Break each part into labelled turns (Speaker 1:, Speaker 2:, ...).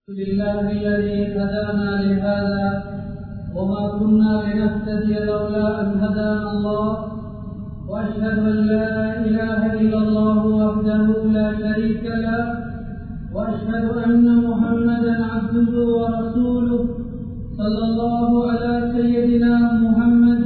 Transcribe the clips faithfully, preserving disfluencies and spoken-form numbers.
Speaker 1: لله الذي هدانا لهذا وما كنا لنهتدي لولا أن هدانا الله وأشهد أن لا إله إلا الله وحده لا شريك له وأشهد أن محمدا عبده ورسوله صلى الله على سيدنا محمد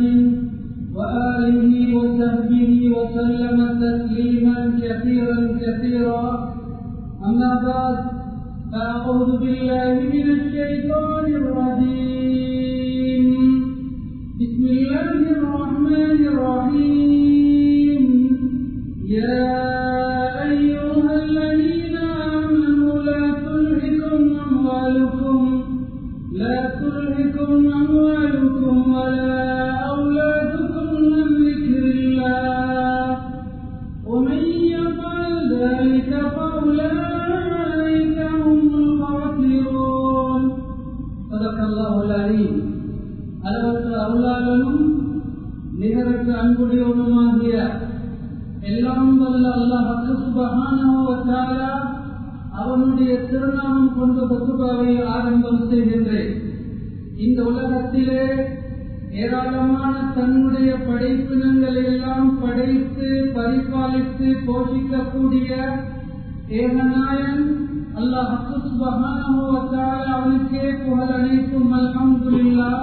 Speaker 1: وآله وصحبه وسلم تسليما كثيرا كثيرا. أما بعد، فأعوذ بالله من الشيطان الرجيم. بسم الله الرحمن الرحيم. يا أيها الذين آمنوا لا تلهكم أموالكم لا تلهكم أموالكم ولا أولادكم عن ذكر الله ومن يفعل ذلك فأولئك هم الخاسرون. صدق الله العظيم. அளவற்ற அருளாளனும் நிகரற்ற அன்புடையவனுமாகிய எல்லாம் வல்ல அல்லாஹ் சுப்ஹானஹு வ தஆலா அவனுடைய திருநாமம் கொண்ட குத்பாவை ஆரம்பம் செய்கின்றேன். இந்த உலகத்திலே ஏராளமான தன்னுடைய படைப்பினங்களை எல்லாம் படைத்து பரிபாலித்து போஷிக்கக்கூடிய ஏகநாயன் அல்லாஹ் சுப்ஹானஹு வ தஆலா அவனுக்கே புகழ் அனைத்தும். அல்ஹம்துலில்லாஹ்.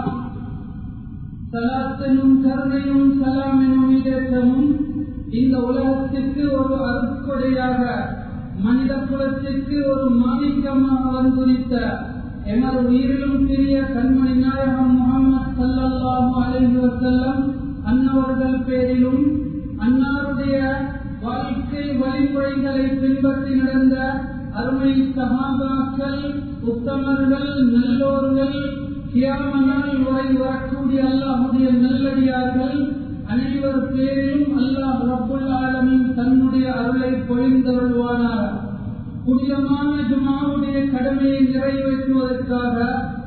Speaker 1: சலாத்தனும் கருணையும் சலாமெனும் இடேற்றமும் இந்த உலகத்திற்கு ஒரு அருட்கொடையாக மனித குலத்திற்கு ஒரு மாணிக்கமாக வந்துரித்த எமது உயிரிலும் பெரிய கண்மணி நாயகம் முஹம்மது ஸல்லல்லாஹு அலைஹி வஸல்லம் அன்னவர்கள் பேரிலும் அன்னாருடைய வாழ்க்கை வழிமுறைகளை பின்பற்றி நடந்த அருமை சஹாபாக்கள் உத்தமர்கள் நல்லோர்கள் கியாமனால் வரை வரக்கூடிய அல்லாஹுடைய நல்லடியார்கள் அனைவர் பேரிலும் அல்லாஹ் ரப்புல் ஆலமீன் தன்னுடைய அருளை பொழிந்தருள்வானாக. புனிதமான ஜுமாவுடைய கடமையை நிறைவேற்றுவதற்காக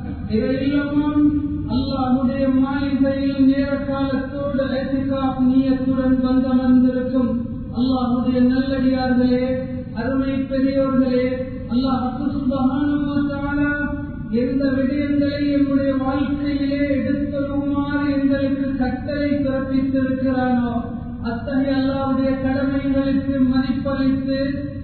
Speaker 1: இறையிலமும் அல்லாஹுடைய மாளிகையில் நேர காலத்தோடு இத்திகாஃப் நியத்துடன் வந்தமர்ந்திருக்கும் அல்லாஹுடைய நல்லடியார்களே, அருமை பெரியோர்களே, அல்லாஹ் சுப்ஹானஹு வ தஆலா எந்த விடயங்களை என்னுடைய வாழ்க்கையிலே எடுத்துமாறு எங்களுக்கு கட்டளை பிறப்பித்திருக்கிறானோ அத்தகைய அல்லாஹ்வுடைய கடமைகளுக்கு மதிப்பளித்து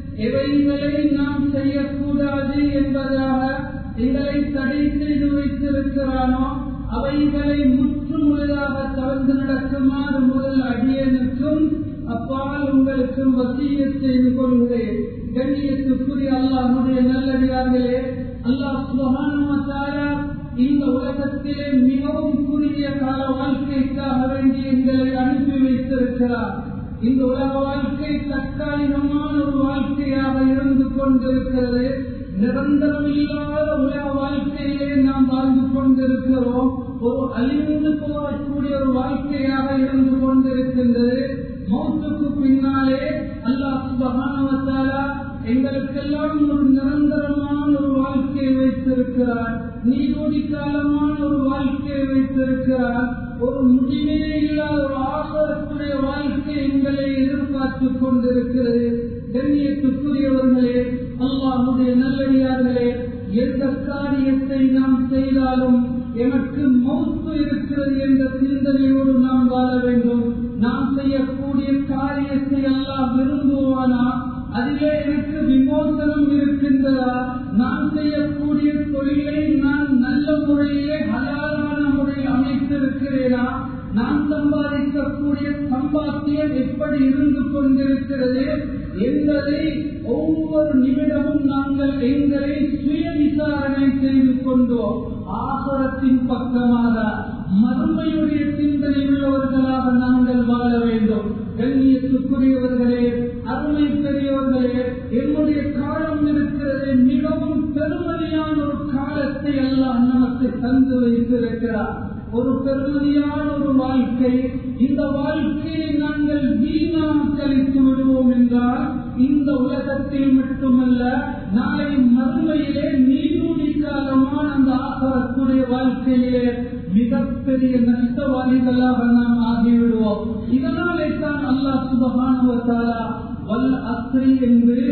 Speaker 1: எவைகளை நாம் செய்யக்கூடாது என்பதாக எங்களை தடை செய்து வைத்திருக்கிறானோ அவைகளை முற்றுமுழுதாக தவிர்த்து நடக்குமாறு முதல் அடியனுக்கும் அப்பால் உங்களுக்கும் வசியத் செய்து கொள்கிறேன். கண்ணியத்துக்குரிய அல்லாஹ்வுடைய நல்லடியார்களே, அல்லாஹ் சுப்ஹானஹு வ தஆலா இந்த உலகத்திலே மிகவும் குறுகிய கால வாழ்க்கைக்காக வேண்டி எங்களை அனுப்பி வைத்திருக்கிறார். இந்த உலக வாழ்க்கை தற்காலிகமான ஒரு வாழ்க்கையாக இருந்து கொண்டிருக்கிறது. நிரந்தரம் இல்லாத உலக வாழ்க்கையிலே நாம் வாழ்ந்து கொண்டிருக்கிறோம். ஒரு அழிந்து போகக்கூடிய ஒரு வாழ்க்கையாக இருந்து கொண்டிருக்கின்றது. மௌத்துக்கு பின்னாலே அல்லாஹ் சுப்ஹானஹு வ தஆலா எங்களுக்கெல்லாம் ஒரு நிரந்தரமான ஒரு வாழ்க்கையை வைத்திருக்கிறார். நீரோடி காலமான ஒரு வாழ்க்கையை வைத்திருக்கிறார். ஒரு முடிவே இல்லாத ஒரு ஆகரத்துடைய வாழ்க்கை எங்களை எதிர்பார்த்து கொண்டிருக்கிறது. கண்ணியத்துக்குரியவர்களே, அல்லாஹ்வுடைய நல்லடியார்களே, எந்த காரியத்தை நாம் செய்தாலும் எனக்கு மௌத்து இருக்கிறது என்ற சிந்தனையோடு நாம் வாழ வேண்டும். நாம் செய்யக்கூடிய காரியத்தை அல்லாஹ் விரும்புவானா? அதிலே எனக்கு விமோசனம் இருக்கின்றதா? நான் செய்யக்கூடிய தொழிலை நான் நல்ல முறையிலே ஹலாலான முறையில் அமைத்திருக்கிறேனா? நான் சம்பாதிக்கக்கூடிய சம்பாத்தியம் எப்படி இருந்து கொண்டிருக்கிறது என்பதை ஒவ்வொரு நிமிடமும் நாங்கள் எங்களை சுய விசாரணை செய்து கொண்டோம். ஆகரத்தின் பக்கமாக மறுமையுடைய சிந்தனை உள்ளவர்களாக நாங்கள் வாழ வேண்டும். கண்ணியத்துக்குரியவர்களே, அருமை பெரியவர்களே, என்னுடைய காலம் இருக்கிறது. மிகவும் பெருமதியான ஒரு காலத்தை அல்லாஹ் நமக்கு தந்து வைத்திருக்கிறார். ஒரு பெருமதியான ஒரு வாழ்க்கை. இந்த வாழ்க்கையை நாங்கள் வீணாக கழித்து விடுவோம் என்றால் இந்த உலகத்தில் மட்டுமல்ல, நாளை மறுமையிலே நீரூடி காலமான அந்த ஆகரத்துடைய வாழ்க்கையிலே மிகப்பெரிய நஷ்டவாதிகளாக நாம் ஆகிவிடுவோம். இதனாலே தான் அல்லாஹ் சுப்ஹானஹு வ தஆலா வல் அஸ்ரி என்று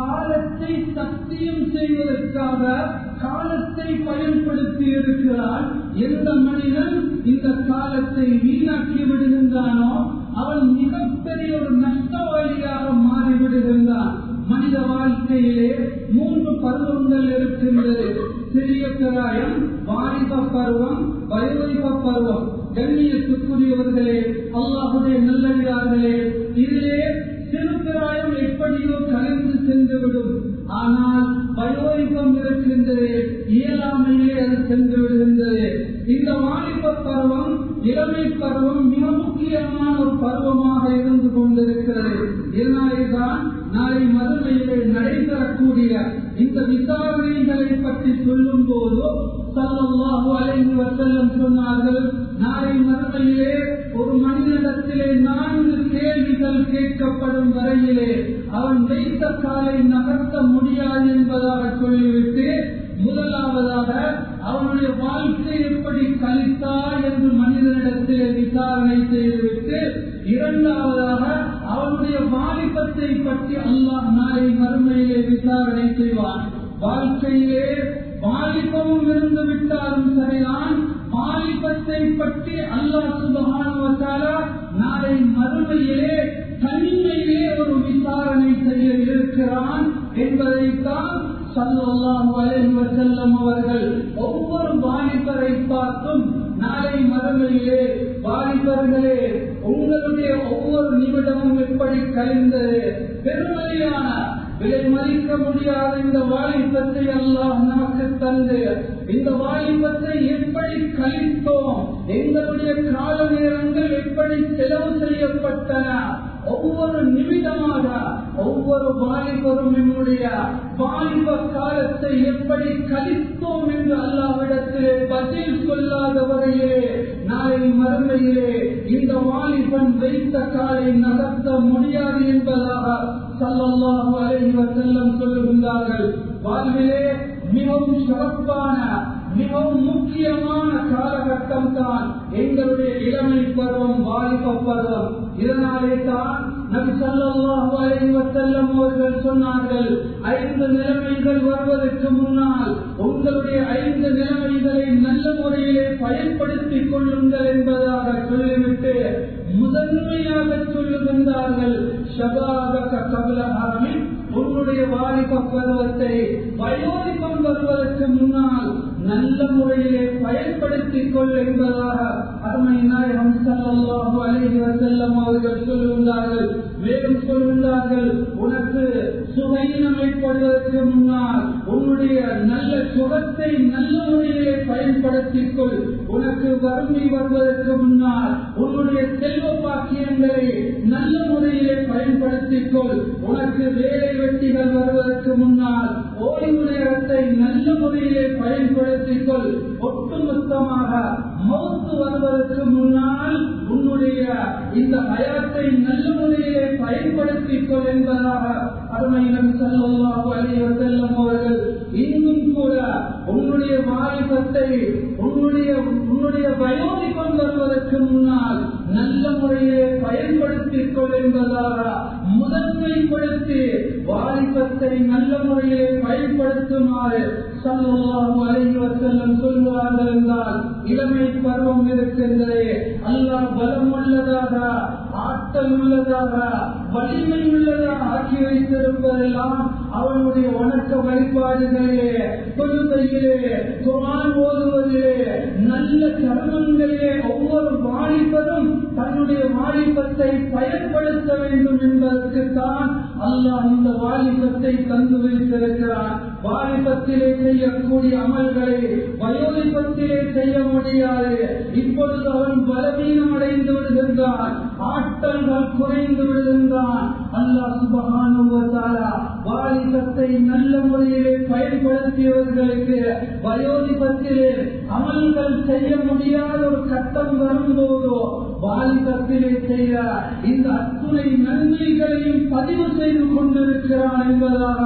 Speaker 1: காலத்தை சத்தியம் செய்வதற்காக காலத்தை பயன்படுத்தி இருக்கிறான். எந்த மனிதன் இந்த காலத்தை வீணாக்கி விடுகின்றானோ அவன் மிகப்பெரிய ஒரு நஷ்டவாளியாக மாறிவிடுகின்றான். மனித வாழ்க்கையிலே மூன்று பருவங்கள் இருக்கின்றது. சிறிய பிராயம், வாலிப பருவம், வயோதிப பருவம். கண்ணியத்துக்குரியவர்களே, அல்லாஹுடைய நல்லடியார்களே, இதிலே சிறு பிராயம் எப்படியோ கலந்து சென்றுவிடும். ஆனால் வயோதிபம் இருக்கின்றது, இயலாமையிலே அது சென்று விடுகின்றது. இந்த வாலிப பருவம், இளமை பருவம் மிக முக்கியமான ஒரு பருவமாக இருந்து கொண்டிருக்கிறது. இதனாலேதான் நாளை மறுமையிலே நடைபெறக்கூடிய இந்த விசாரணைகளை பற்றி சொல்லும் போது ஸல்லல்லாஹு அலைஹி வஸல்லம் சொன்னார்கள், நாளை மறுமையிலே ஒரு மனிதனிடத்திலே நான்கு கேள்விகள் கேட்கப்படும் வரையிலே அவன் வைத்த காலை நகர்த்த முடியாது என்பதாக சொல்லிவிட்டு, முதலாவதாக அவனுடைய வாழ்க்கை எப்படி கழித்தார் என்று மனிதனிடத்திலே விசாரணை செய்துவிட்டு, இரண்டாவதாக அவனுடைய வாலிபத்தை பற்றி அல்லாஹ் நாளை மறுமையிலே விசாரணை செய்வான். வாழ்க்கையிலே வாலிபமும் இருந்து விட்டாலும் சரிதான், வாலிபத்தை பற்றி அல்லாஹ் சுப்ஹானஹு வ தஆலா நாளை மறுமையிலே தனிமையிலே ஒரு விசாரணை செய்ய இருக்கிறான் என்பதைத்தான் ஸல்லல்லாஹு அலைஹி வஸல்லம் அவர்கள் ஒவ்வொரு வாலிபரை பார்த்தும் நாளை மறுமையிலே, வாலிபர்களே, உங்களுடைய ஒவ்வொரு நிமிடமும் எப்படி கழிந்தது, பெருமதியான விலை மதிக்க முடியாத இந்த வாலிபத்தை அல்லாஹ் நமக்கு தந்து இந்த வாலிபத்தை எப்படி கழித்தோம், எங்களுடைய கால நேரங்கள் எப்படி செலவு செய்யப்பட்டன, ஒவ்வொரு நிமிடமாக ஒவ்வொரு வாலிபரும் என்னுடைய வாலிப காலத்தை எப்படி கழித்தோம் என்று அல்லாஹ்விடத்திலே பதில் சொல்லாத வரையிலே நாளை மறுமையிலே இந்த வாலிபன் வைத்த காலை நகர்த்த முடியாது என்பதாக ஸல்லல்லாஹு அலைஹி வஸல்லம் சொல்லுகின்றார்கள். வாழ்விலே மிகவும் சிறப்பான மிகவும் முக்கியமான காலகட்டம் தான் எங்களுடைய இளமை பருவம், வாலிப பருவம். இதனாலே தான் நபி ஸல்லல்லாஹு அலைஹி வஸல்லம் அவர்கள் சொன்னார்கள், ஐந்து நிலைமைகள் வருவதற்கு முன்னால் உங்களுடைய ஐந்து நிலைமைகளை நல்ல முறையிலே பயன்படுத்திக் கொள்ளுங்கள் என்பதாக சொல்லிவிட்டு முதன்மையாக சொல்லுகின்றார்கள், ஷபாபக கப்ல ஹரமின், உன்னுடைய வாலிப பருவத்தை வயோதிபம் வருவதற்கு முன்னால் நல்ல முறையிலே பயன்படுத்திக் கொள் என்பதாக அருமை நாயகம் ஸல்லல்லாஹு அலைஹி வஸல்லம் அவர்கள் சொல்லுகின்றார்கள். மேலும் சொல்லுகின்றார்கள், உனக்கு சுகையினம் ஏற்படுவதற்கு முன்னால் உன்னுடைய நல்ல சுகத்தை நல்ல முறையிலே பயன்படுத்திக் கொள். உனக்கு வறுமை வருவதற்கு முன்னால் உன்னுடைய செல்வ பாக்கியங்களை நல்ல முறையிலே பயன்படுத்திக் கொள். உனக்கு வேலை வெட்டிகள் வருவதற்கு முன்னால் ஓய்வு நேரத்தை நல்ல முறையிலே பயன்படுத்திக் கொள். ஒட்டுமொத்தமாக மௌத்து வருவதற்கு முன்னால் உன்னுடைய இந்த ஹயாத்தை நல்ல முறையிலே பயன்படுத்திக் கொள் என்பதாக அருமை நபி ஸல்லல்லாஹு அலைஹி வஸல்லம் அவர்கள் இன்னும் கூட உன்னுடைய வாலிபத்தை உன்னுடைய உன்னுடைய வயோதிபம் வருவதற்கு முன்னால் நல்ல முறையிலே பயன்படுத்திக் கொள் என்பதாக முதன்மைப்படுத்தி வாலிபத்தை நல்ல முறையிலே பயன்படுத்துமாறு ஸல்லல்லாஹு அலைஹி வஸல்லம் சொல்லுவார்கள் என்றால், இளமை பருவம் இருக்கின்றதே அல்லாஹ் பலம் உள்ளதாக, ஆற்றல் உள்ளதாக, வலிமை உள்ளதாக ஆக்கி வைத்திருப்பதெல்லாம் அவனுடைய வணக்க வழிபாடுகளிலே, தொழுகையிலே, குர்ஆன் ஓதுவதிலே, நல்ல கர்மங்களிலே ஒவ்வொரு வாலிபரும் தன்னுடைய வாலிபத்தை பயன்படுத்த வேண்டும் என்பதற்குத்தான் அல்லாஹ் இந்த வாலிபத்தை தந்து வைத்திருக்கிறான். வாலிபத்திலே செய்யக்கூடிய அமல்களை வயோதிபத்திலே செய்ய முடியாது. இப்பொழுது அவன் பலவீனம் அடைந்து விடுகின்றான், ஆற்றல்கள் குறைந்து விடுகின்றான். அல்லாஹ் சுப்ஹானஹு வ தஆலா வாலிபத்தை நல்ல முறையிலே பயன்படுத்தியவர்களுக்கு வயோதிபத்திலே அமல்கள் செய்ய முடியாத ஒரு கட்டம் வரும்போதோ வாலிபத்திலே செய்ய இந்த அத்துணை நன்மைகளையும் பதிவு செய்து கொண்டிருக்கிறான் என்பதாக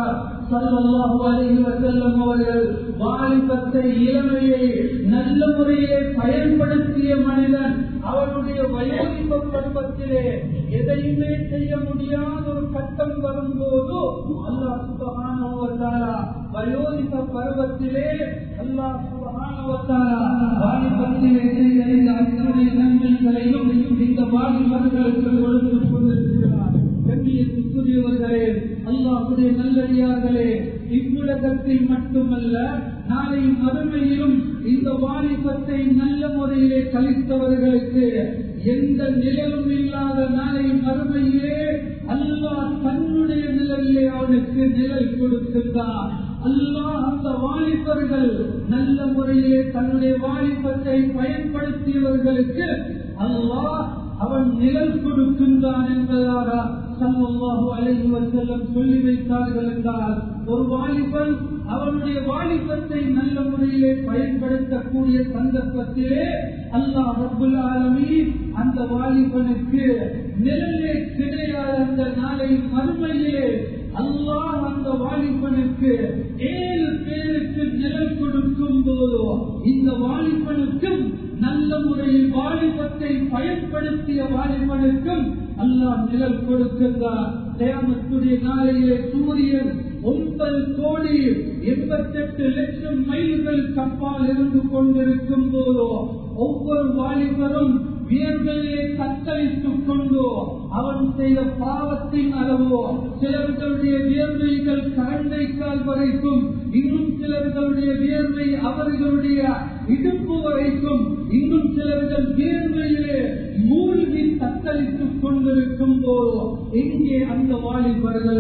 Speaker 1: ஸல்லல்லாஹு அலைஹி வஸல்லம் அவர்கள் வாலிபத்தை இளமையை நல்ல முறையிலே பயன்படுத்திய மனிதன் அவருடைய வயோதிப பருவத்திலே எதையுமே செய்ய முடியாத ஒரு கட்டம் வரும்போது அல்லாஹ் சுப்ஹானஹு வ தஆலா வயோதிப பருவத்திலே அல்லாஹ் சுப்ஹானஹு வ தஆலா வாலிபத்திலே செய்த இந்த அத்தனை நன்மைகளையும் இந்த வாலிபர்களுக்கு கொடுத்துக் கொண்டிருக்கிறார். கண்ணியத்துக்குரியவர்களே, அல்லாஹ்வுடைய நல்லடியார்களே, இவ்வுலகத்தில் மட்டுமல்ல நாளை மறுமையிலும் இந்த வாலிபத்தை நல்ல முறையிலே கழித்தவர்களுக்கு எந்த நிழலும் இல்லாத நாளை மறுமையிலே அல்லாஹ் தன்னுடைய நிழலிலே அவனுக்கு நிழல் கொடுக்கின்றார். அல்லாஹ் அந்த வாலிபர்கள் நல்ல முறையிலே தன்னுடைய வாலிபத்தை பயன்படுத்தியவர்களுக்கு அல்லாஹ் அவன் நிழல் கொடுக்கின்றான் என்பதாக ஸல்லல்லாஹு அலைஹி வஸல்லம் சொல்லி வைத்தார்கள் என்றால், ஒரு வாலிபன் அவனுடைய வாலிபத்தை நல்ல முறையிலே பயன்படுத்தக்கூடிய சந்தர்ப்பத்திலே அல்லாஹ் ரப்புல் ஆலமீன் அந்த வாலிபனுக்கு நிழலே கிடையாத அந்த நாளை மறுமையிலே அல்லாஹ் அந்த வாலிபனுக்கு ஏழு பேருக்கு நிழல் கொடுக்கும் போதோ இந்த வாலிபனுக்கும் நல்ல முறையில் வாலிபத்தை பயன்படுத்திய வாலிபனுக்கும் அல்லாஹ் நிழல் கொடுக்கின்றார். கியாமத்துடைய நாளையிலே சூரியன் ஒன்பது கோடி எண்பத்தி எட்டு லட்சம் மைல்கள் கப்பால் இருந்து கொண்டிருக்கும் போதோ ஒவ்வொரு வாலிபரும் வியர்வையை தத்தளித்துக் கொண்டோ அவன் செய்த பாவத்தின் அளவோ சிலர்களுடைய வியர்வைகள் கரண்டைக்கால் வரைக்கும், இன்னும் சிலர்களுடைய வியர்வை அவர்களுடைய இடுப்பு வரைக்கும், இன்னும் சிலர்கள் வியர்வையிலே மூழ்கி தத்தளித்துக் கொண்டிருக்கும் போதோ எங்கே அந்த வாலிபர்கள்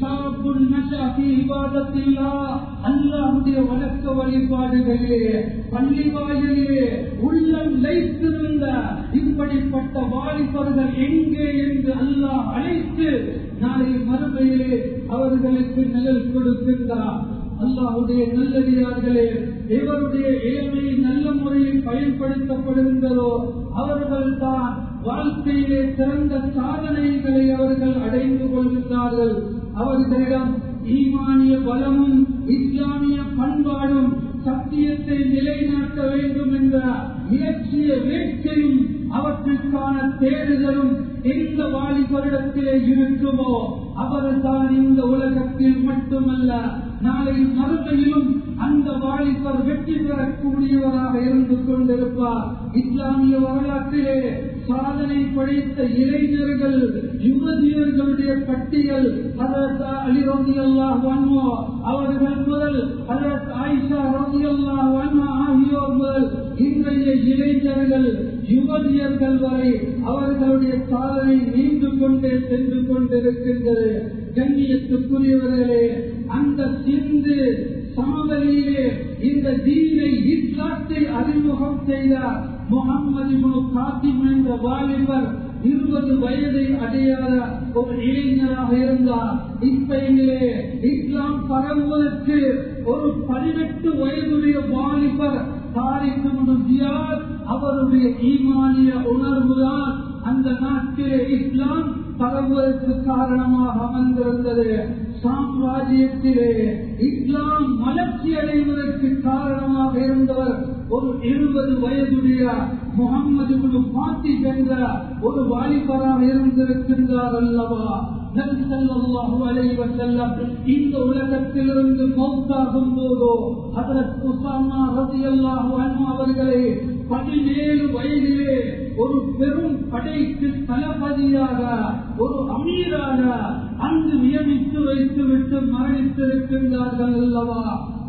Speaker 1: அல்லாஹ்வுடைய வணக்க வழிபாடுகளிலே பள்ளி வாயிலே உள்ளம் லைத்திருந்த இப்படிப்பட்ட வாலிபர்கள் எங்கே என்று அல்லாஹ் அழைத்து நாளை மறுமையிலே அவர்களுக்கு நிழல் கொடுக்கின்றார். அல்லாஹ்வுடைய நல்லடியார்களே, இவருடைய இளமை நல்ல முறையில் பயன்படுத்தப்படுகின்றதோ அவர்கள் தான் வாழ்க்கையிலே சிறந்த சாதனைகளை அவர்கள் அடைந்து கொள்கின்றார்கள். அவர்களிடம் ஈமானிய பலமும் இஸ்லாமிய பண்பாடும் சத்தியத்தை நிலைநாட்ட வேண்டும் என்ற இலட்சிய வேட்கையும் அவற்றுக்கான தேடுதலும் எந்த வாலிபரிடத்திலே இருக்குமோ அவர்தான் இந்த உலகத்தில் மட்டுமல்ல நாளை மறுமையிலும் அந்த வாலிபர் வெற்றி பெறக்கூடியவராக இருந்து கொண்டிருப்பார். இஸ்லாமிய வரலாற்றிலே சாதனை படைத்த இளைஞர்கள் யுவதியர்களுடைய பட்டியல் ஹஜ்ரத் அலி ரலியல்லாஹு அன்ஹு அவர்கள் முதல் ஹஜ்ரத் ஆயிஷா ரலியல்லாஹு அன்ஹா ஆகியோர் முதல் இன்றைய இளைஞர்கள் யுவதியர்கள் வரை அவர்களுடைய சாதனை நீண்டு கொண்டே சென்று கொண்டிருக்கின்றது. கண்ணியத்துக்குரியவர்களே, அந்த சிந்து சமவெளியிலே இந்த தீனை இஸ்லாத்தை அறிமுகம் செய்த முஹம்மது இப்னு காசிம் என்ற வாலிபர் இருபது வயதை அடையாத ஒரு இளைஞராக இருந்தார். இஸ்பெயினிலே இஸ்லாம் பரவுவதற்கு ஒரு பதினெட்டு வயதுடைய வாலிபர் தாரிக் இப்னு ஜியாத் அவருடைய ஈமானிய உணர்வுதான் அந்த நாட்டிலே இஸ்லாம் பரவுவதற்கு காரணமாக அமர்ந்திருந்தது. சாம்ராஜ்யத்திலே இஸ்லாம் வளர்ச்சி அடைவதற்கு காரணமாக இருந்தவர் ஒரு இருபது வயதுடைய முஹம்மது இப்னு காசிம் என்ற ஒரு வாலிபராக இருந்திருக்கின்றார் அல்லவா. நபி ஸல்லல்லாஹு அலைஹி வஸல்லம் இந்த உலகத்திலிருந்து மௌத்தாகும் போதோ ஹஜ்ரத் உஸாமா ரலியல்லாஹு அன்ஹு அவர்களை பதினேழு வயதிலே ஒரு பெரும் படைக்கு தளபதியாக ஒரு அமீராக அங்கு நியமித்து வைத்துவிட்டு மரணித்திருக்கின்றார்கள் அல்லவா.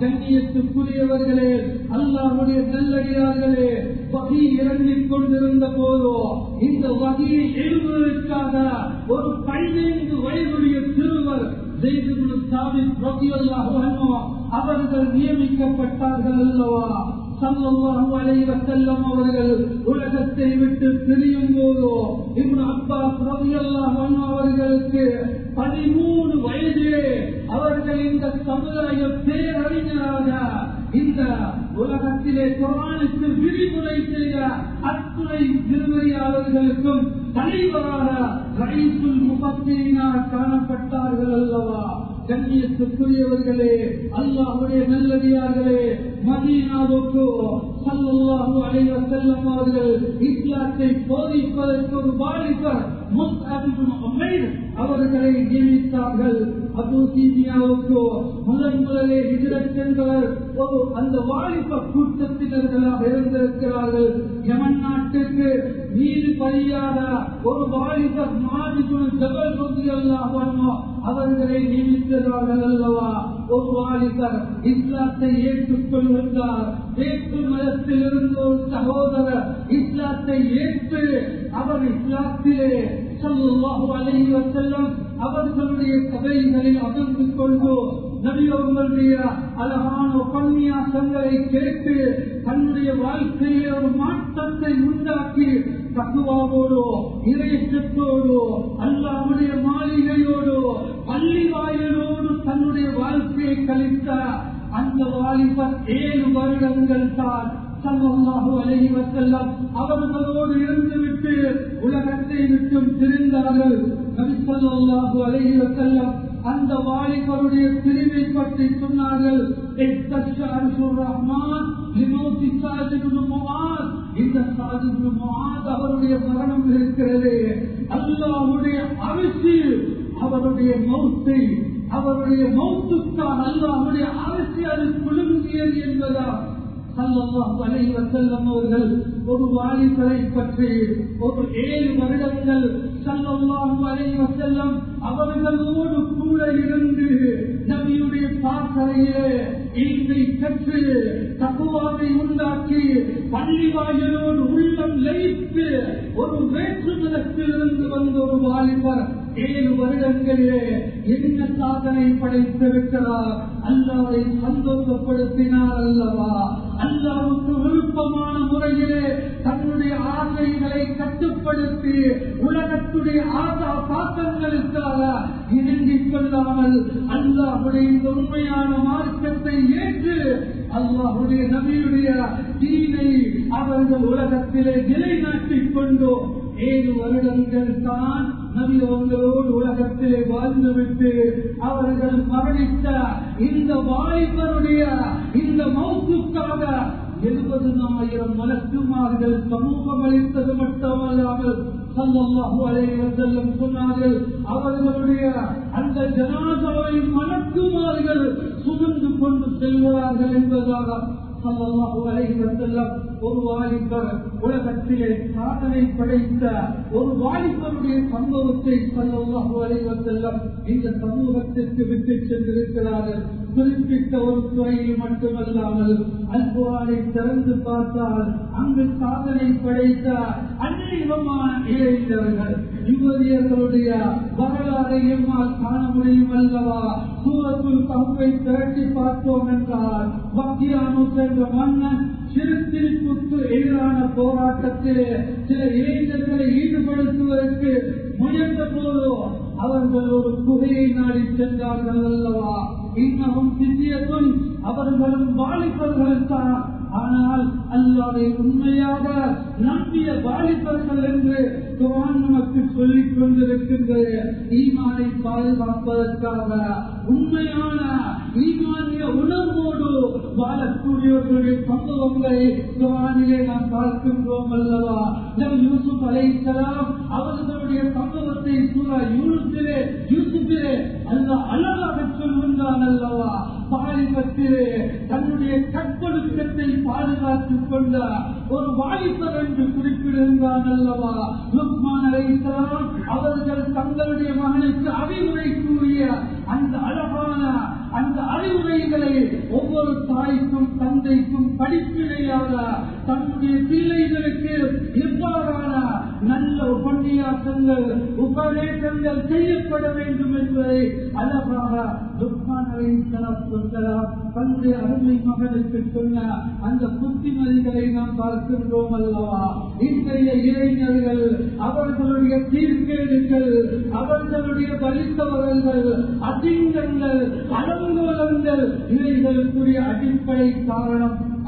Speaker 1: கண்ணியத்துக்குரியவர்களே, அல்லாஹ்வுடைய நல்லடியார்களே, வஹி இறங்கிக் கொண்டிருந்த போதோ இந்த வஹியை எழுதுவதற்காக ஒரு பதினைந்து வயதுடைய சிறுவர் ஸைத் இப்னு சாபித் ரலியல்லாஹு அன்ஹு அவர்கள் நியமிக்கப்பட்டார்கள் அல்லவா. ஸல்லல்லாஹு அலைஹி வஸல்லம் அவர்கள் உலகத்தை விட்டு பிரியும் போதோ இப்னு அப்பாஸ் ரலியல்லாஹு அன்ஹு அவர்களுக்கு பதிமூணு வயதிலே அவர்கள் இந்த சமுதாய பேரறிஞராக இந்த உலகத்திலே குர்ஆனுக்கு விரிவுரை செய்த அத்துணை விரிவுரையாளர்களுக்கும் தலைவராக ரயீசுல் முஃபஸ்ஸிரீனாக காணப்பட்டார்கள் அல்லவா. கண்ணியத்துக்குரியவர்களே, அல்லாஹ்வுடைய நல்லடியார்களே, மதீனாவுக்கு ஸல்லல்லாஹு அலைஹி வஸல்லம் அவர்கள் இஸ்லாத்தை போதிப்பதற்கு ஒரு வாலிபர் முஸ்அப் இப்னு உமைர் அவர்களை நியமித்தார்கள். அபூ சீனியாவுக்கு முதன் முதலே ஹிஜ்ரத் சென்றவர் ஒரு அந்த வாலிப கூட்டத்தினர்களாக இருந்திருக்கிறார்கள். யமன் நாட்டுக்கு நீதி பறியாத ஒரு வாலிபர் மாலிகுல் ஜபல் ரலியல்லாஹு அன்ஹு அவர்களை நியமித்தார்கள் அல்லவா. ஒரு வாலிபர் இஸ்லாத்தை ஏற்றுக்கொள்கின்றார். வேற்று மதத்தில் இருந்த ஒரு சகோதரர் இஸ்லாத்தை ஏற்று அவர் இஸ்லாத்திலே ஸல்லல்லாஹு அலைஹி வஸல்லம் அவர்களுடைய சபைகளில் அமர்ந்து கொண்டு நபி அவர்களுடைய அழகான உபன்யாசங்களை கேட்டு தன்னுடைய வாழ்க்கையிலே ஒரு மாற்றத்தை உண்டாக்கி தக்குவாவோடு இறைச்சத்தோடு அல்லாஹ்வுடைய மாளிகையோடு பள்ளி வாயிலோடு தன்னுடைய வாழ்க்கையை கழித்த அந்த வாலிபர் ஏழு வருடங்கள் தான் ஸல்லல்லாஹு அலைஹி வஸல்லம் அவர்களோடு இருந்துவிட்டு உலகத்தை விட்டும் திரிந்தார்கள். நபி ஸல்லல்லாஹு அலைஹி வஸல்லம் அந்த வாலிபருடைய பிரிவை பற்றி சொன்னார்கள். இந்த அவருடைய மரணம் இருக்கிறது. அல்லாஹ்வுடைய அரிசி அவருடைய மௌத்தை அவருடைய மௌத்துக்கான அல்லாஹ்வுடைய அரிசி அது குலுங்கியது என்பதா ஸல்லல்லாஹு அலைஹி வஸல்லம் அவர்கள் ஒரு வாலிபரை பற்றி ஒரு ஏழு வருடங்கள் ஸல்லல்லாஹு அலைஹி வஸல்லம் அவர்களோடு கூட இருந்து நபியுடைய பாசறையிலே இல்மை கற்று தக்வாவை உண்டாக்கி பள்ளி வாயிலோடு உள்ளம் லயித்து ஒரு வேற்று மதத்திலிருந்து வந்த ஒரு வாலிபர் ஏழு வருடங்களிலே என்ன சாதனை படைத்திருக்கிறார். அல்லாஹ்வை சந்தோஷப்படுத்தினார் அல்லவா. அல்லாஹ்வுக்கு விருப்பமான முறையிலே தன்னுடைய ஆசைகளை கட்டுப்படுத்தி உலகத்துடைய ஆசா பாசங்களுக்காக இணங்கிக் கொள்ளாமல் அல்லாஹ்வுடைய உண்மையான மார்க்கத்தை ஏற்று அல்லாஹ்வுடைய நபியுடைய தீனை அவர்கள் உலகத்திலே நிலைநாட்டிக் கொண்டு ஏழு வருடங்கள் தான் நபி அவர்களோடு உலகத்திலே வாழ்ந்துவிட்டு அவர்கள் மரணித்த இந்த வாலிபருடைய இந்த மௌத்துக்காக எழுபதுனாயிரம் மலக்குமார்கள் சமூகம் அளித்தது மட்டுமல்லாமல் ஸல்லல்லாஹு அலைஹி வஸல்லம் சொன்னார்கள், அவர்களுடைய அந்த ஜனாசாவை மலக்குமார்கள் சுமந்து கொண்டு செல்வார்கள் என்பதாக ஸல்லல்லாஹு அலைஹி வஸல்லம் ஒரு வாலிபர் உலகத்திலே சாதனை படைத்த ஒரு வாலிபருடைய சம்பவத்தை ஸல்லல்லாஹு அலைஹி வஸல்லம் இந்த சமூகத்திற்கு விட்டு சென்றிருக்கிறார்கள். குறிப்பிட்ட ஒரு துறையில் மட்டுமல்லாமல் அல்-குர்ஆனை திறந்து பார்த்தால் அங்கு சாதனை படைத்த அநேகமான இளைஞர்கள் யுவதியர்களுடைய வரலாறை எம்மால் காண முடியும் அல்லவா. சூரத்துல் கஹ்ஃபை திரட்டி பார்த்தோம் என்றால் வக்கியானூஸ் என்ற மன்னன் சிறுத்திரிப்புக்கு எதிரான போராட்டத்திலே சில இளைஞர்களை ஈடுபடுத்துவதற்கு முயன்ற போதோ அவர்கள் ஒரு குகையை நாடி சென்றார்கள் அல்லவா. இன்னமும் சித்தியத்தும் அவர்களும் வாலிபர்கள் தான். ஆனால் அல்லாஹ்வை உண்மையாக நம்பிய வாலிபர்கள் என்று குர்ஆன் நமக்கு சொல்லிக் கொண்டிருக்கின்றது. ஈமானை பாதுகாப்பதற்காக உண்மையான ஈமானிய உணர்வோடு வாழக்கூடியவர்களுடைய சம்பவங்களை குர்ஆனிலே நாம் பார்க்கின்றோம் அல்லவா. நபி யூசுப் அலைஹிஸ்ஸலாம் அவர்களுடைய சம்பவத்தை சூரா யூனுஸிலே யூசுஃபிலே அல்லாஹ் அழகாக சொல்கின்றான் அல்லவா. வாலிபத்திலே தன்னுடைய கற்பொழுக்கத்தை பாதுகாத்துக் கொண்ட ஒரு வாலிபர் என்று குறிப்பிடுகின்றான் அல்லவா. லுக்மான் அலைஹிஸ்ஸலாம் அவர்கள் தங்களுடைய மகனுக்கு அறிவுரை கூறிய அந்த அழகான அந்த அறிவுரைகளை ஒவ்வொரு தாய்க்கும் தந்தைக்கும் படிப்பினையாக தன்னுடைய பிள்ளைகளுக்கு எவ்வாறான நல்ல உபன்யாசங்கள் உபதேசங்கள் செய்யப்பட வேண்டும் என்பதை அழகாக லுக்மான் அலைஹிஸ்ஸலாம் தன்னுடைய அருமை மகனுக்கு சொன்ன அந்த புத்திமதிகளை நாம் பார்க்கின்றோம் அல்லவா. இன்றைய இளைஞர்கள் அவர்களுடைய தீர்க்கேடுகள் அவர்களுடைய பலித்தவர்கள் அசிங்கங்கள் அலங்கோலங்கள் இவைகளுக்குரிய அடிப்படை காரணம்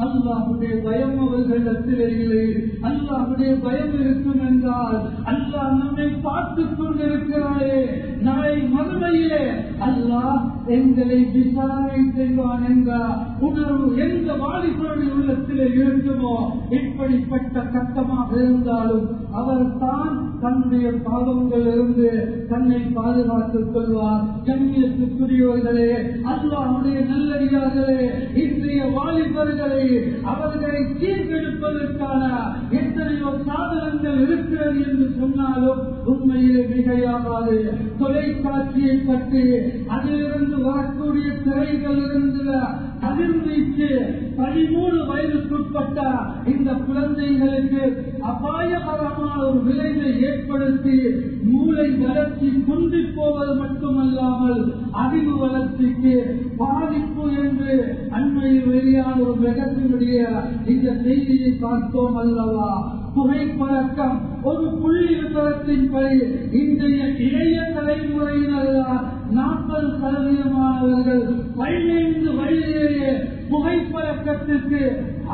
Speaker 1: அல்லாஹ்வுடைய பயம் அவர்களிடத்திலே இல்லை. அல்லாஹ்வுடைய பயம் இருக்கும் என்றால் அல்லாஹ் நம்மை பார்த்துக் கொண்டிருக்கிறாரே, நாளை மறுமையிலே அல்லாஹ் எங்களை விசாரணை செய்வான் என்ற உணர்வு எந்த வாலிபருடைய உள்ளத்திலே இருக்குமோ, இப்படிப்பட்ட கட்டமாக இருந்தாலும் அவர் தான் தன்னுடைய பாவங்கள் இருந்து தன்னை பாதுகாத்துக் கொள்வார். கண்ணியத்துக்குரியவர்களே, அல்லாஹ்வுடைய நல்லடியார்களே, இன்றைய வாலிபர்களை அவர்களை சீர்கெடுப்பதற்கான எத்தனையோ சாதனங்கள் இருக்கிறது என்று சொன்னாலும் உண்மையிலே மிகையாகாது. தொலைக்காட்சியை பற்றி அதிலிருந்து வரக்கூடிய திரைகள் இருந்த கதிர்வீச்சு பதிமூணு வயதுக்குட்பட்ட இந்த குழந்தைகளுக்கு அபாயகரமான ஒரு விளைவை ஏற்படுத்தி மூளை வளர்ச்சி குன்றி போவது மட்டுமல்லாமல் அறிவு வளர்ச்சிக்கு பாதிப்பு என்று அண்மையில் வெளியான ஒரு விளக்கத்தினுடைய இந்த செய்தியை பார்த்தோம் அல்லவா. புகைப்பழக்கம் ஒரு புள்ளி விவரத்தின்படி இன்றைய இளைய தலைமுறையினர் நாற்பது சதவீதமானவர்கள் பதினைந்து வயதிலேயே புகைப்பழக்கத்திற்கு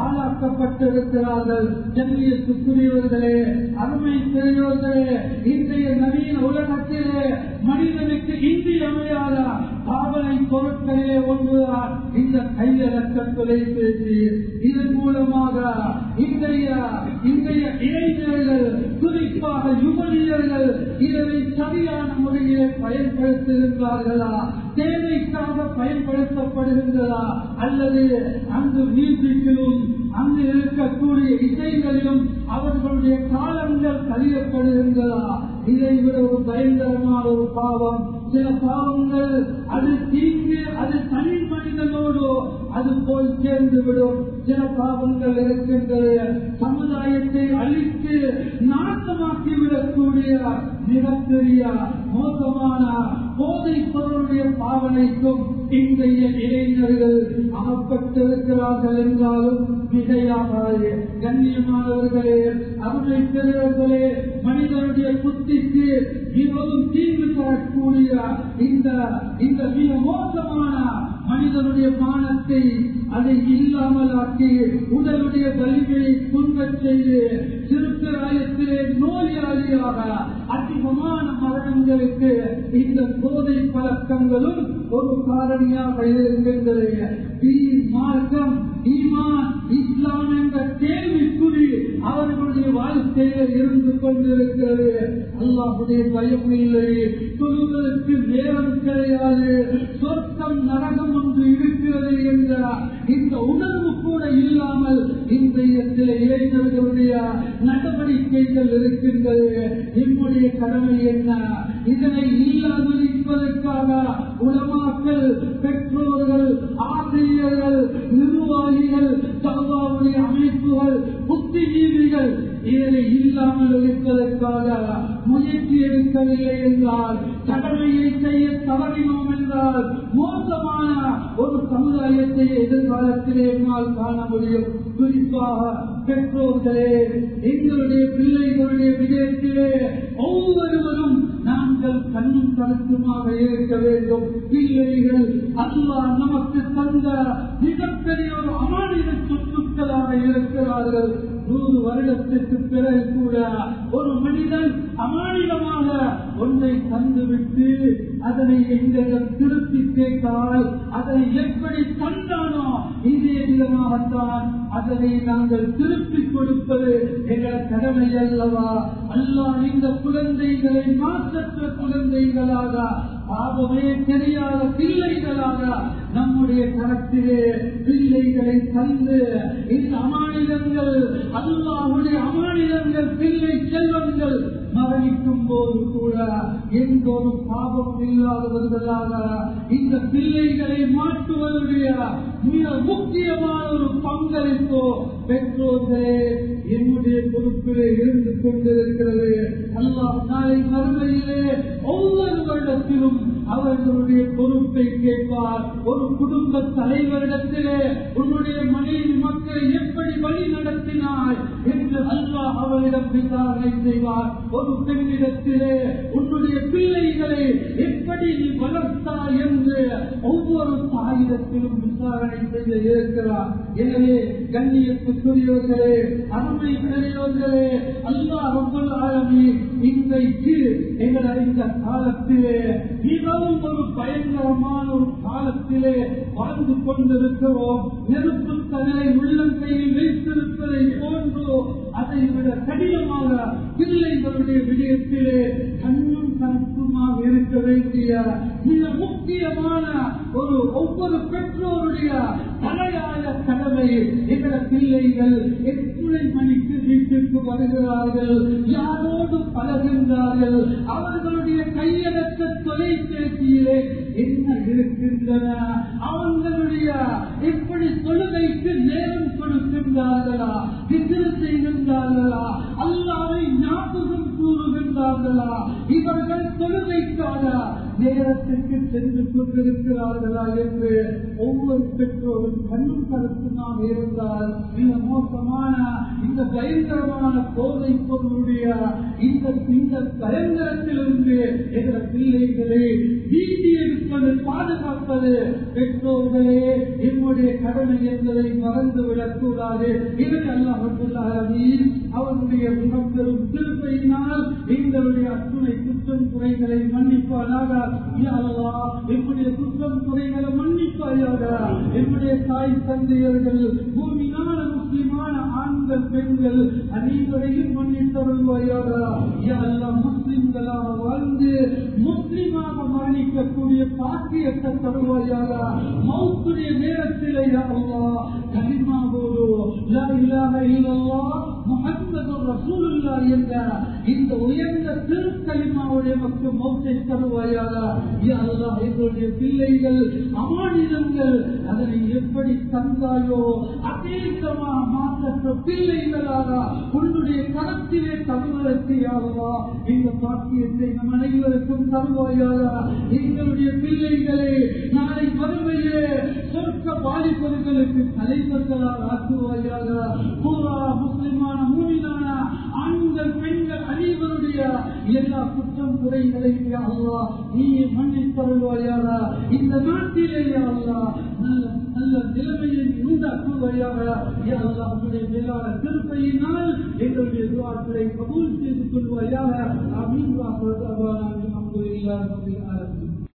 Speaker 1: ஆளாக்கப்பட்டிருக்கிறார்கள். கண்ணியத்துக்குரியவர்களே, அருமை பெரியோர்களே, இன்றைய நவீன உலகத்திலே மனிதனுக்கு இன்றியமையாத பாவனை பொருட்களிலே ஒன்றுதான் இந்த கையடக்க தொலைபேசி. இதன் மூலமாக இன்றைய இன்றைய இளைஞர்கள், குறிப்பாக யுவதியர்கள் இதனை சரியான முறையிலே பயன்படுத்துகின்றார்களா, தேவைக்காக பயன்படுத்தப்படுகின்றதா, அல்லது அங்கு மியூசிக்கிலும் அங்கு இருக்கக்கூடிய இசைகளிலும் அவர்களுடைய காலங்கள் கழியப்படுகின்றதா? இதை விட ஒரு பயங்கரமான ஒரு பாவம். சில பாவங்கள் அது தீங்கு, அது தனி மனிதனோடு அது போய் சேர்ந்து விடும். சில பாவங்கள் இருக்கின்றது சமுதாயத்தை அழித்து நாசமாக்கி விடக்கூடிய மிகப்பெரிய மோசமான போதை பொருளுடைய பாவனைக்கும் இன்றைய இளைஞர்கள் அகப்பட்டிருக்கிறார்கள் என்றாலும் மிகையாகாது. கண்ணியமானவர்களே, அருமை பெரியவர்களே, மனிதனுடைய புத்திக்கு மிகவும் தீங்கு தரக்கூடிய இந்த இந்த மிக மோசமான மனிதனுடைய மானத்தை அதை இல்லாமலாக்கி உடலுடைய வலிமையை குன்றச் செய்து சிறுப்பிராயத்திலே நோயாளியாக அதிகமான மரணங்களுக்கு இந்த போதை பழக்கங்களும் ஒரு காரணியாக இருக்கின்றது. மார்க்கம், ஈமான், இஸ்லாம் என்ற கேள்விக்குறி அவர்களுடைய வாழ்க்கையில் இருந்து கொண்டிருக்கிறது. அல்லாஹ்வுடைய பயம் இல்லை, சொல்வதற்கு நேரம் கிடையாது, சொர்க்கம் நரகம் ஒன்று இருக்கிறது என்ற இந்த உணர்வு கூட இல்லாமல் இன்றைய சில இளைஞர்களுடைய நடவடிக்கைகள் இருக்கின்றது. என்னுடைய கடமை என்ன? இதனை இல்லாதொழிப்பதற்காக உலமாக்கள், பெற்றோர்கள், ஆசிரியர்கள், நிர்வாகிகள், சமுதாய அமைப்புகள், புத்திஜீவிகள் இதனை இல்லாமல் இருப்பதற்காக முயற்சி எடுக்கவில்லை என்றால், கடமையை செய்ய தவறினோம் என்றால் மோசமான ஒரு சமுதாயத்தை எதிர்காலத்திலே என்னால் காண முடியும். குறிப்பாக பெற்றோர்களே, எங்களுடைய பிள்ளைகளுடைய விஜயத்திலே ஒவ்வொருவரும் நாங்கள் கண்ணும் கருத்துமாக இருக்க வேண்டும். பிள்ளைகள் அல்லாஹ் நமக்கு தந்த மிகப்பெரிய ஒரு அமானித சொத்துக்களாக இருக்கிறார்கள். நூறு வருடத்திற்கு பிறகு கூட ஒரு மனிதன் அமானிதமாக ஒன்றை தந்துவிட்டு அதனை எங்களிடம் திருப்பி கேட்டால் அதனை எப்படி தந்தானோ இதே விதமாகத்தான் அதனை நாங்கள் திருப்பி கொடுப்பது எங்கள் கடமை அல்லவா? அல்லாஹ் இந்த குழந்தைகளை மாற்றற்ற குழந்தைகளாக, பாவமே தெரியாத பிள்ளைகளாக நம்முடைய கரத்திலே பிள்ளைகளை தந்து இந்த அமானிதங்கள், அல்லாஹ்வுடைய அமானிதங்கள், பிள்ளை செல்வங்கள் மரணிக்கும் போது கூட எந்த ஒரு பாவம் இல்லாதவர்களாக இந்த பிள்ளைகளை மாற்றுவதுடைய மிக முக்கியமான ஒரு பங்களிப்போ பெற்றோர்களே என்னுடைய பொறுப்பிலே இருந்து கொண்டிருக்கிறது. அல்லாஹ் நாளை மறுமையிலே ஒவ்வொரு வருடத்திலும் அவர்களுடைய பொறுப்பை கேட்பார். ஒரு குடும்ப தலைவரிடத்திலே உன்னுடைய மனைவி மக்களை எப்படி வழி நடத்தினாய் என்று அல்லாஹ் அல்லாஹ் அவளிடம் விசாரணை செய்வார். ஒரு பெண்ணிடத்திலே உன்னுடைய பிள்ளைகளை எப்படி நீ வளர்த்தாய் என்று ஒவ்வொரு தாயிடத்திலும் விசாரணை செய்ய இருக்கிறார். எனவே கண்ணியத்துக்குரியவர்களே, அருமை பெரியவர்களே, அல்லாஹ் ரப்பல் ஆலமீன் இன்றைக்கு எங்களை இந்த காலத்திலே மிகவும் ஒரு பயங்கரமான ஒரு காலத்திலே வாழ்ந்து கொண்டிருக்கிறோம். நெருப்பு தன்னை உள்ளங்கையில் வைத்திருப்பதை போன்றோ அதை விட கடினமாக பிள்ளைகளுடைய விடயத்திலே கண்ணும் கருத்துமாக இருக்க வேண்டிய மிக முக்கியமான ஒரு ஒவ்வொரு பெற்றோருடைய தலையாய கடமை. என்ற பிள்ளைகள் எத்தனை மணிக்கு வீட்டிற்கு வருகிறார்கள், யாரோடு பழகின்றார்கள், அவர்களுடைய கையடக்க தொலைபேசியிலே என்ன இருக்கின்றன, அவர்களுடைய எப்படி தொழுகைக்கு நேரம் கொடுக்கின்றார்களா, விசிறு செய்கின்றார்களா, அல்லாஹ்வை ஞாபகம் கூறுகின்றார்களா, இவர்கள் தொழுகைக்கான நேரத்திற்கு சென்று கொண்டிருக்கிறார்களா என்று ஒவ்வொரு பெற்றோரும் கண்ணும் கருத்துமாக இருந்தால் இந்த மோசமான இந்த பயங்கரமான போதை பொருளுடைய இந்த இந்த பயங்கரத்திலிருந்து என்ற பிள்ளைகளை வீதி எடுப்பது, பாதுகாப்பது பெற்றோர்களே என்னுடைய கடமை என்பதை மறந்துவிடக் கூடாது. இதற்கு அல்லாஹ் ரப்பல் ஆலமீன் அவருடைய மிகப்பெரும் திருப்பையினால் எங்களுடைய அத்துணை குற்றம் குறைகளை மன்னிப்பானாக. யா அல்லாஹ், என்னுடைய குற்றம் குறைகளை மன்னிப்பாயாக. என்னுடைய தாய் தந்தையர்கள், பூமியான முஸ்லிமான ஆண்கள் பெண்கள் அனைவரையும் மன்னித்தருள்வாயாக. யா அல்லாஹ், முஸ்லிம்களாக வாழ்ந்து முஸ்லிமாக மரணிக்கக்கூடிய பாக்கியத்தை தருவாயாக. மௌத்துடைய நேரத்திலே யா அல்லாஹ் கலிமாவோடு லா இலாஹ இல்லல்லாஹ் முஹம்மதுர் ரசூலுல்லாஹ் என்ற இந்த உயர்ந்த திருக்கலிமாவுடைய மக்கள் மௌத்தை தருவாயாக. யா அல்லாஹ், எங்களுடைய பிள்ளைகள் அமானிதங்கள் அதனை எப்படி தந்தாயோ அதேகமாக மாற்ற பிள்ளைகளாக உன்னுடைய கரத்திலே தருவதற்கு யா அல்லாஹ் இந்த பாக்கியத்தை நம் அனைவருக்கும் தருவாயாக. எங்களுடைய பிள்ளைகளை நாளை வறுமையே சொர்க்க வாலிபர்களுக்கு தலைவர்களால் ஆக்குவாயாக. பூரா முஸ்லிமான மூமினான ஆண்கள் பெண்கள் அனைவருடைய எல்லா குற்றம் குறைகளையும் யா அல்லாஹ் நீ மன்னித்தருள்வாயாக. இந்த நாட்டிலே யா அல்லாஹ் நல்ல நல்ல நிலைமையை உண்டாக்குவாயாக. யா அல்லாஹ் உன்னுடைய மேலான திருப்பையினால் எங்களுடைய துஆக்களை கபூல் செய்து கொள்வாயாக. ஆமீன். வா அல்ஹம்துலில்லாஹி ரப்பில் ஆலமீன்.